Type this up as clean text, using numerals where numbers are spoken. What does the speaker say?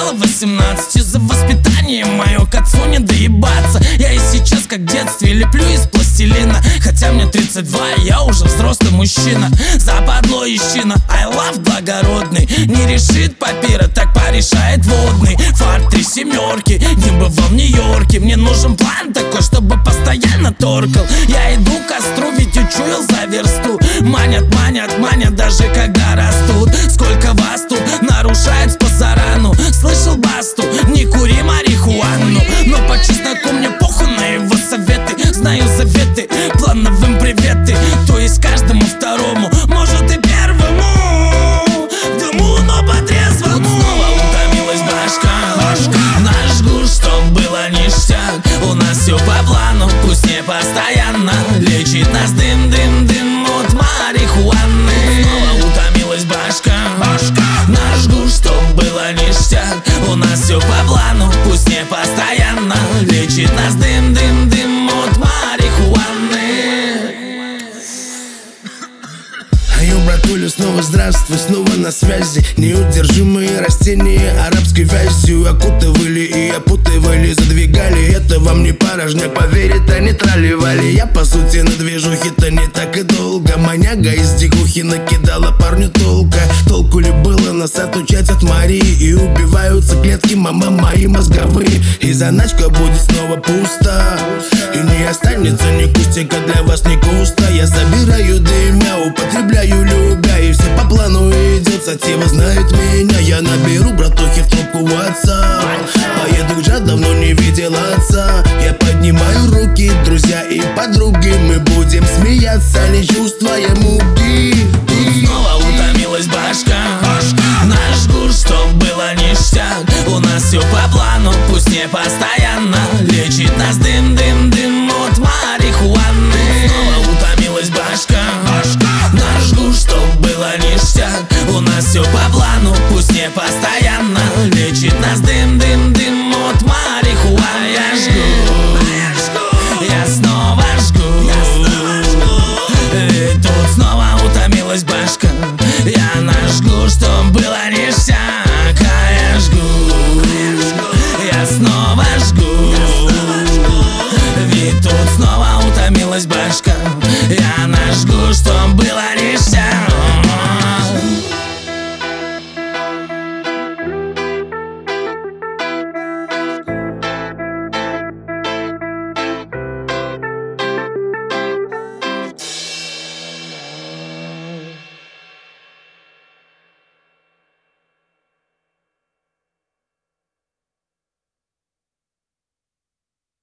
стало 18, из-за воспитания мое к отцу не доебаться. Я и сейчас, как в детстве, леплю из пластилина. Хотя мне 32, я уже взрослый мужчина. Западло ищина, I love благородный. Не решит папира, так порешает водный. Фарт 3 семерки, не бывал в Нью-Йорке. Мне нужен план такой, чтобы постоянно торкал. Я иду к костру, ведь учуял за версту. Манят, манят, манят, даже когда растут. Сколько вас тут нарушает с позарану. Слышал басту, не кури марихуану. Но по чесноку мне похуй на его советы. Знаю заветы, плановым приветы. То есть каждому второму, может и первому. Дыму, но по-трезвому. Тут снова утомилась башка. Нажгу, чтоб было ништяк. У нас все по плану, пусть не постоянно. Лечит нас дым, дым, дым от марихуаны. Снова утомилась башка. Нажгу, чтоб было ништяк. У нас все по плану, пусть не постоянно. Лечит нас дым, дым, дым от марихуаны. Айо, братуля, снова здравствуй, снова на связи. Неудержимые растения арабской вязью окутывали и опутывали, задвигали. Это вам не порожняк, поверит, они тролливали. Я по сути на движухе-то не так и долго. Маняга из дикухи накидала парню толка. Толку ли было нас отучать от Марии? И убиваются клетки, мама, мои мозговые. И заначка будет снова пусто. И не останется ни кустика для вас, ни куста. Я собираю дымя, употребляю любя. И все по плану идет, сатива знает меня. Я наберу братухи в трубку WhatsApp. Поеду к Джад, давно не видел отца. Я поднимаю руки, друзья и подруги. Мы будем смеяться, не чувствуя муки. Снова утомилась башка. Нажгу, чтоб было ништяк. У нас все по плану, пусть не постоянно. Лечит нас дым, дым, дым от марихуаны. Снова утомилась башка. Нажгу, чтоб было ништяк. У нас все по плану, пусть не постоянно. Лечит нас дым, дым, дым от марихуаны. Я жгу, я снова жгу. Ведь тут снова утомилась башка. Я нажгу, чтоб было ништяк. А я жгу, я снова жгу. Ведь тут снова утомилась башка. Я нажгу, чтоб было